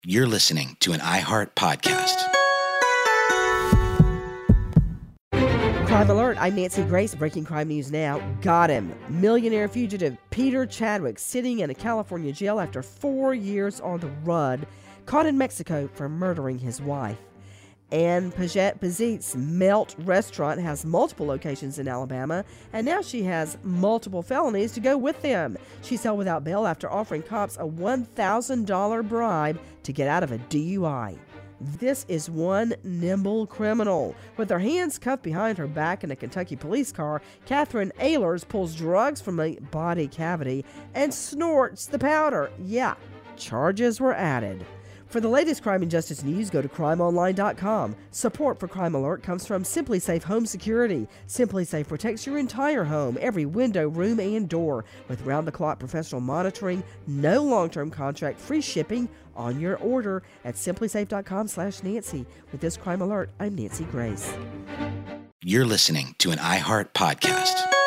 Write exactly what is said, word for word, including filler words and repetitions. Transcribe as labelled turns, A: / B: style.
A: You're listening to an iHeart podcast.
B: Crime Alert, I'm Nancy Grace. Breaking crime news now. Got him. Millionaire fugitive Peter Chadwick sitting in a California jail after four years on the run, caught in Mexico for murdering his wife. Anne Paget Bazit's Melt restaurant has multiple locations in Alabama, and now she has multiple felonies to go with them. She's held without bail after offering cops a one thousand dollars bribe to get out of a D U I. This is one nimble criminal. With her hands cuffed behind her back in a Kentucky police car, Catherine Ehlers pulls drugs from a body cavity and snorts the powder. Yeah, charges were added. For the latest crime and justice news, go to crime online dot com. Support for Crime Alert comes from SimpliSafe Home Security. SimpliSafe protects your entire home, every window, room, and door. With round-the-clock professional monitoring, no long-term contract, free shipping on your order at simplisafe dot com slash Nancy. With this Crime Alert, I'm Nancy Grace.
A: You're listening to an iHeart podcast.